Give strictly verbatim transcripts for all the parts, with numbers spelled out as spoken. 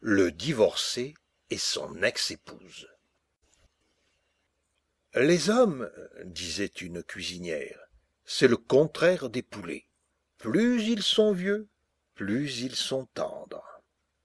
le divorcé et son ex-épouse. Les hommes, disait une cuisinière, c'est le contraire des poulets. Plus ils sont vieux, plus ils sont tendres.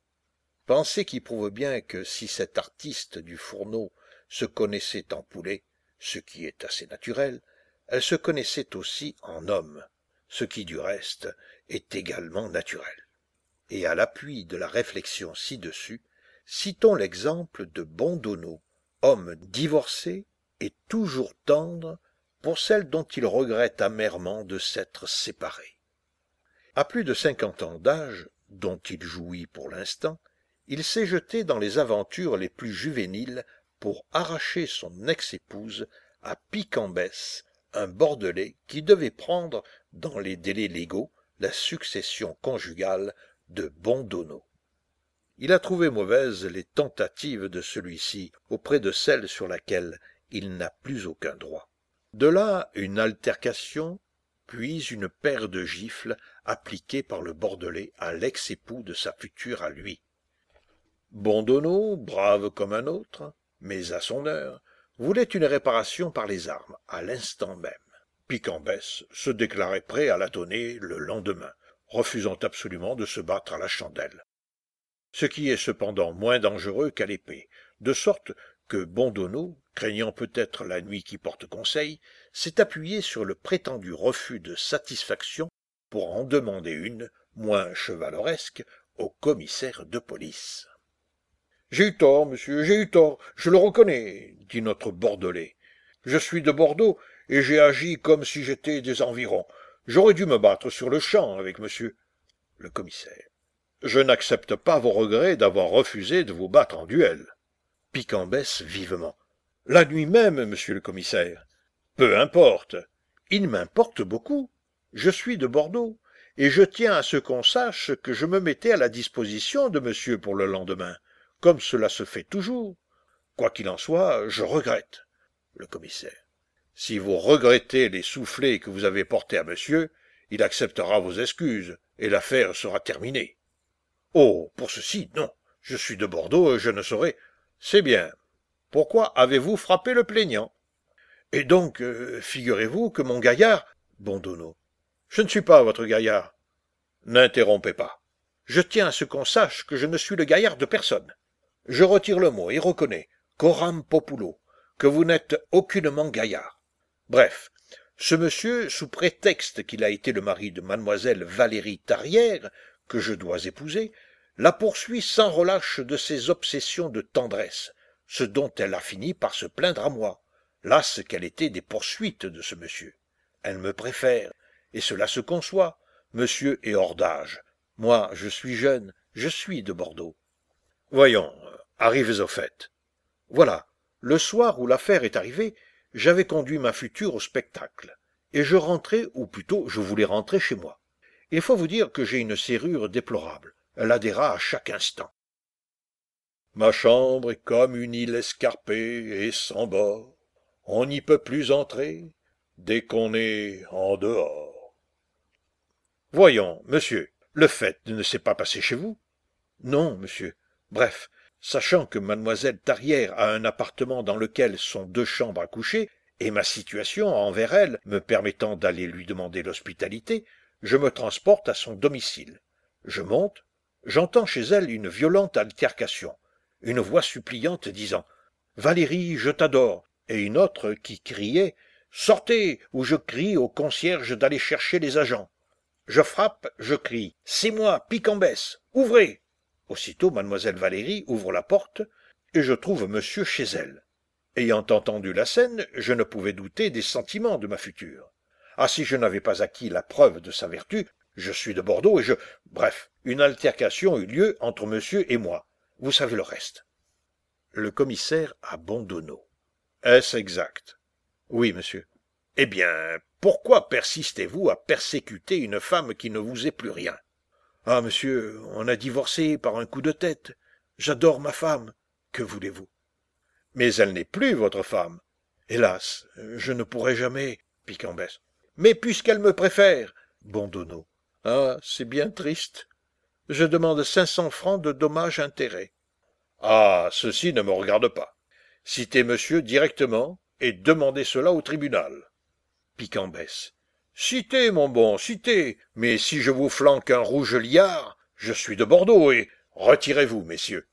Pensée qui prouve bien que si cet artiste du fourneau se connaissait en poulet, ce qui est assez naturel, elle se connaissait aussi en homme, ce qui du reste est également naturel. Et à l'appui de la réflexion ci-dessus, citons l'exemple de Bondonneau, homme divorcé et toujours tendre pour celle dont il regrette amèrement de s'être séparé. À plus de cinquante ans d'âge, dont il jouit pour l'instant, il s'est jeté dans les aventures les plus juvéniles pour arracher son ex-épouse à Pic-en-Besse, un Bordelais qui devait prendre, dans les délais légaux, la succession conjugale de Bondonneau. Il a trouvé mauvaises les tentatives de celui-ci auprès de celle sur laquelle il n'a plus aucun droit. De là une altercation, puis une paire de gifles appliquées par le Bordelais à l'ex-époux de sa future à lui. Bondonneau, brave comme un autre, mais à son heure, voulait une réparation par les armes, à l'instant même. Pic-en-Besse se déclarait prêt à la donner le lendemain, refusant absolument de se battre à la chandelle. Ce qui est cependant moins dangereux qu'à l'épée, de sorte que Bondonneau, craignant peut-être la nuit qui porte conseil, s'est appuyé sur le prétendu refus de satisfaction pour en demander une, moins chevaleresque, au commissaire de police. « J'ai eu tort, monsieur, j'ai eu tort, je le reconnais, dit notre Bordelais. Je suis de Bordeaux, et j'ai agi comme si j'étais des environs. J'aurais dû me battre sur le champ avec monsieur. » Le commissaire. « Je n'accepte pas vos regrets d'avoir refusé de vous battre en duel. » Pic-en-Besse vivement. « La nuit même, monsieur le commissaire. »« Peu importe. Il m'importe beaucoup. Je suis de Bordeaux, et je tiens à ce qu'on sache que je me mettais à la disposition de monsieur pour le lendemain, comme cela se fait toujours. Quoi qu'il en soit, je regrette. » Le commissaire. « Si vous regrettez les soufflets que vous avez portés à monsieur, il acceptera vos excuses, et l'affaire sera terminée. »« Oh, pour ceci, non. Je suis de Bordeaux, et je ne saurais. »« C'est bien. Pourquoi avez-vous frappé le plaignant ?»« Et donc, euh, figurez-vous que mon gaillard... » Bondonneau. « Je ne suis pas votre gaillard. »« N'interrompez pas. Je tiens à ce qu'on sache que je ne suis le gaillard de personne. Je retire le mot et reconnais, coram populo, que vous n'êtes aucunement gaillard. Bref, ce monsieur, sous prétexte qu'il a été le mari de mademoiselle Valérie Tarrière, que je dois épouser, la poursuit sans relâche de ses obsessions de tendresse, ce dont elle a fini par se plaindre à moi, lasse qu'elle était des poursuites de ce monsieur. Elle me préfère, et cela se conçoit. Monsieur est hors d'âge. Moi, je suis jeune, je suis de Bordeaux. Voyons, arrivez au fait. Voilà, le soir où l'affaire est arrivée, j'avais conduit ma future au spectacle, et je rentrais, ou plutôt je voulais rentrer chez moi. Il faut vous dire que j'ai une serrure déplorable, elle adhéra à chaque instant. Ma chambre est comme une île escarpée et sans bord, on n'y peut plus entrer dès qu'on est en dehors. Voyons, monsieur, le fait ne s'est pas passé chez vous? Non, monsieur. Bref, sachant que mademoiselle Tarrière a un appartement dans lequel sont deux chambres à coucher, et ma situation envers elle me permettant d'aller lui demander l'hospitalité, je me transporte à son domicile. Je monte, j'entends chez elle une violente altercation, une voix suppliante disant « Valérie, je t'adore » et une autre qui criait « Sortez !» ou je crie au concierge d'aller chercher les agents. Je frappe, je crie « C'est moi, Pic-en-Besse, ouvrez !» Aussitôt mademoiselle Valérie ouvre la porte, et je trouve monsieur chez elle. Ayant entendu la scène, je ne pouvais douter des sentiments de ma future. Ah, si je n'avais pas acquis la preuve de sa vertu, je suis de Bordeaux et je... Bref, une altercation eut lieu entre monsieur et moi. Vous savez le reste. Le commissaire à Bondonneau. Est-ce exact? Oui, monsieur. Eh bien, pourquoi persistez-vous à persécuter une femme qui ne vous est plus rien? Ah, monsieur, on a divorcé par un coup de tête. J'adore ma femme. Que voulez-vous? Mais elle n'est plus votre femme. Hélas, je ne pourrai jamais... Pic-en-Besse. Mais puisqu'elle me préfère... Bondonneau. Ah, c'est bien triste. Je demande cinq cents francs de dommages-intérêts. Ah, ceci ne me regarde pas. Citez monsieur directement et demandez cela au tribunal. Piquant-Besse. Citez, mon bon, citez, mais si je vous flanque un rouge liard, je suis de Bordeaux et retirez-vous, messieurs.